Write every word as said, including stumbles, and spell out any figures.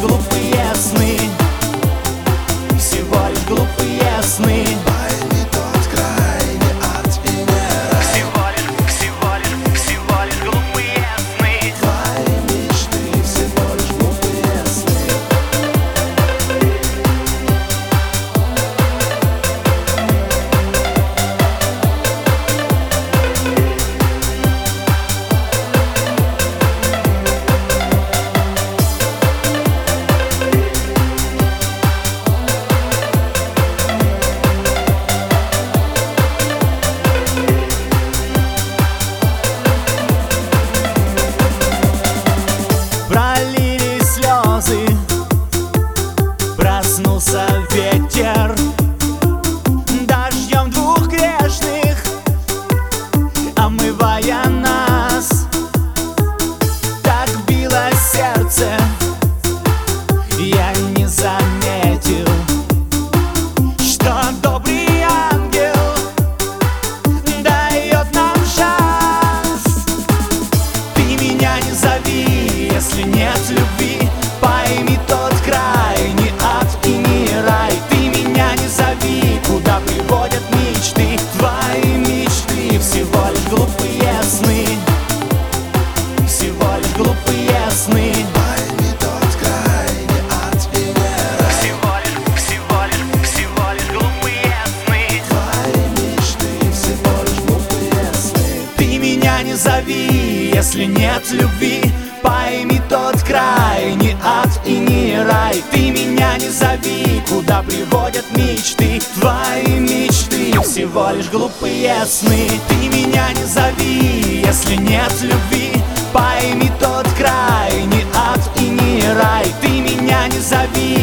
глупые сны, всего лишь глупые сны. Пойми тот край, не ад и не рай. Всего лишь, всего лишь, всего лишь глупые сны. Твои мечты всего лишь глупые сны. Пролили слезы, проснулся ветер, дождем двух грешных омывая нас. Так било сердце, я не заметил, что добрый ангел дает нам шанс. Ты меня не зови, если нет любви. Пойми тот край, не ад и не рай. Ты меня не зови, куда приводят мечты. Твои мечты всего лишь глупые сны, всего лишь глупые сны. Пойми тот край, не ад и не рай. Всего лишь, всего лишь, всего лишь глупые сны. Твои мечты всего лишь глупые сны. Ты меня не зови, если нет любви. Пойми тот край, не ад и не рай. Ты меня не зови, куда приводят мечты. Твои мечты всего лишь глупые сны. Ты меня не зови, если нет любви. Пойми тот край, не ад и не рай. Ты меня не зови,